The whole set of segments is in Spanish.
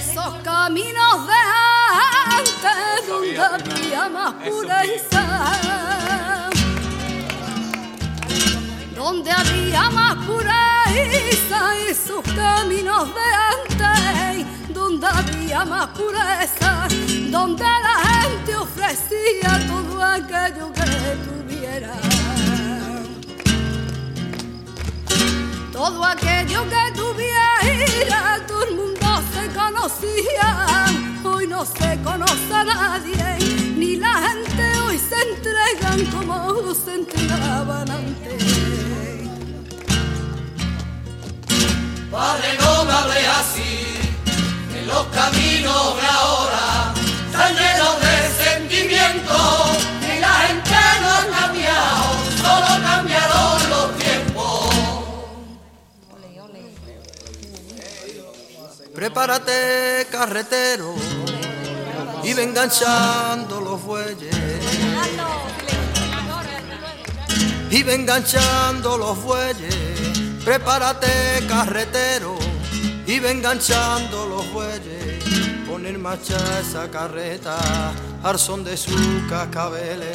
esos caminos de antes donde había más pureza, donde había más pureza, y sus caminos de antes donde había más pureza, donde la gente ofrecía todo aquello que tuviera, todo aquello que tuviera, todo el mundo se conocía. Hoy no se conoce a nadie, ni la gente hoy se entregan como se entregaban antes. Padre, no me hables así, que los caminos de ahora están llenos de sentimientos, y la gente no ha cambiado, solo cambiaron los tiempos. Prepárate, carretero, y ve enganchando los bueyes, y ve enganchando los bueyes. Prepárate, carretero, y ve enganchando los bueyes. Pon en marcha esa carreta al son de sus cascabeles.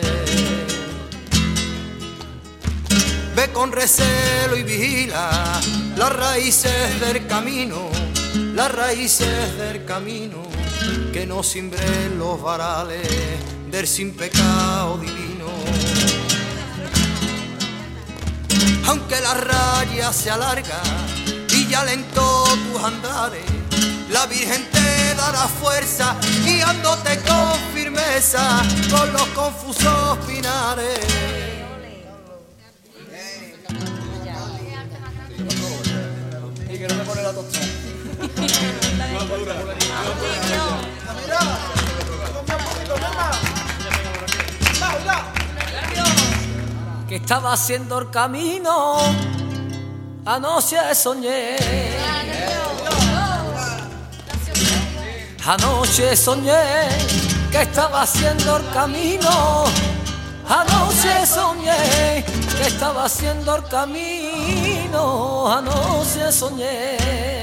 Ve con recelo y vigila las raíces del camino, las raíces del camino, que no simbren los varales del sin pecado divino. Aunque la raya se alarga y ya lento tus andares, la Virgen te dará fuerza, guiándote con firmeza con los confusos pinares. Y que no me pone la tostada. Que estaba haciendo el camino, anoche soñé. Anoche soñé que estaba haciendo el camino. Anoche soñé que estaba haciendo el camino. Anoche soñé.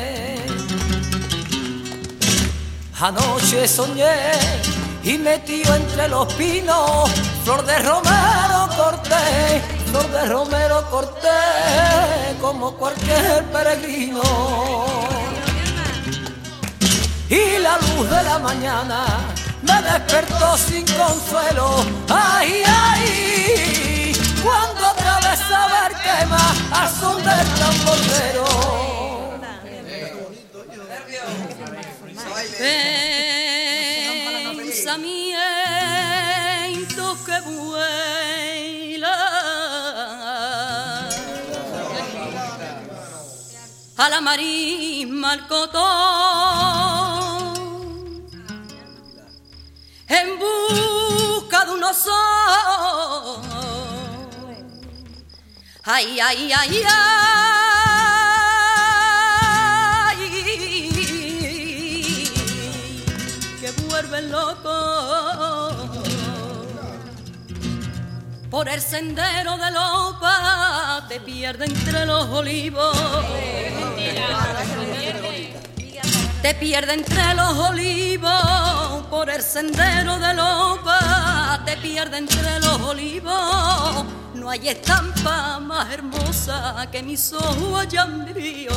Anoche soñé y metido entre los pinos, flor de romero corté, flor de romero corté, como cualquier peregrino. Y la luz de la mañana me despertó sin consuelo. Ay, ay, cuando atravesaba el quema al son del tambordero. Pensamientos que vuelan a la marisma, al cotón, en busca de unos ojos. Ay, ay, ay, ay. Vuelven loco por el sendero de Lopa, te pierde entre los olivos, te pierde entre los olivos, por el sendero de Lopa, te pierde entre los olivos. No hay estampa más hermosa que mis ojos hayan vivido.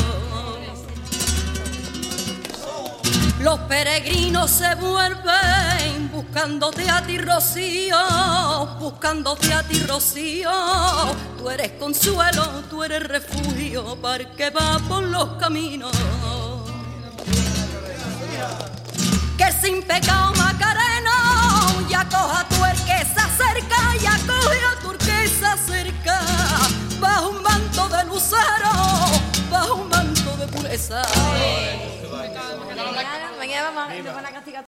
Los peregrinos se vuelven buscándote a ti, Rocío, buscándote a ti, Rocío. Tú eres consuelo, tú eres refugio para el que va por los caminos. Que sin pecado Macareno ya coja tú el que se acerca, ya coge a tu el que se acerca, bajo un manto de lucero, bajo un manto de pureza. Mañana vamos a castigar.